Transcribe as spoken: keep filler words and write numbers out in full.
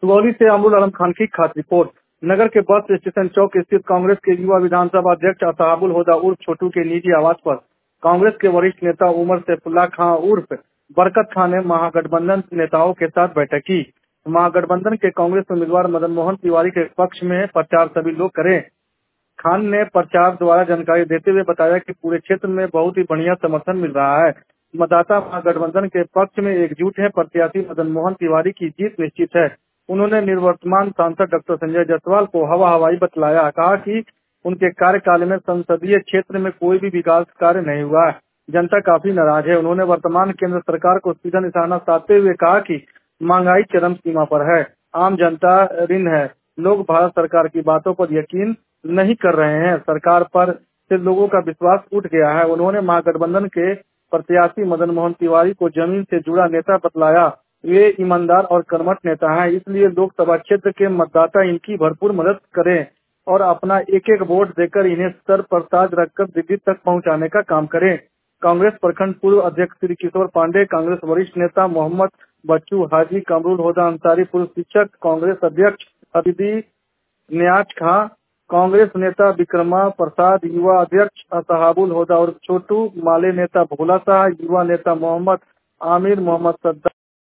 सुगौली से अमरुल आलम खान की खास रिपोर्ट। नगर के बस स्टेशन चौक स्थित कांग्रेस के युवा विधानसभा अध्यक्ष असहाबुल हुदा उर्फ छोटू के निजी आवास पर कांग्रेस के वरिष्ठ नेता उमर सैफुल्लाह खां उर्फ बरकत खां ने महागठबंधन नेताओं के साथ बैठक की। महागठबंधन के कांग्रेस उम्मीदवार मदन मोहन तिवारी के पक्ष में प्रचार सभी लोग करें। खान ने प्रचार द्वारा जानकारी देते हुए बताया कि पूरे क्षेत्र में बहुत ही बढ़िया समर्थन मिल रहा है। मतदाता महागठबंधन के पक्ष में एकजुट है। प्रत्याशी मदन मोहन तिवारी की जीत निश्चित है। उन्होंने निवर्तमान सांसद डॉक्टर संजय जायसवाल को हवा हवाई बतलाया। कहा कि उनके कार्यकाल में संसदीय क्षेत्र में कोई भी विकास कार्य नहीं हुआ है। जनता काफी नाराज है। उन्होंने वर्तमान केंद्र सरकार को सीधा निशाना साधते हुए कहा कि महंगाई चरम सीमा पर है, आम जनता ऋण है, लोग भारत सरकार की बातों पर यकीन नहीं कर रहे हैं। सरकार पर से लोगों का विश्वास उठ गया है। उन्होंने महागठबंधन के प्रत्याशी मदन मोहन तिवारी को जमीन से जुड़ा नेता बतलाया। वे ईमानदार और कर्मठ नेता हैं, इसलिए लोकसभा क्षेत्र के मतदाता इनकी भरपूर मदद करें और अपना एक एक वोट देकर इन्हें सर पर ताज रखकर दिल्ली तक पहुंचाने का काम करें। कांग्रेस प्रखंड पूर्व अध्यक्ष श्री किशोर पांडे, कांग्रेस वरिष्ठ नेता मोहम्मद बच्चू हाजी, कमरुल हुदा अंसारी पूर्व शिक्षक, कांग्रेस अध्यक्ष अदिति न्याज खां, कांग्रेस नेता विक्रमा प्रसाद, युवा अध्यक्ष असहाबुल हुदा और छोटू, माले नेता भोला शाह, युवा नेता मोहम्मद आमिर, मोहम्मद सद्दाम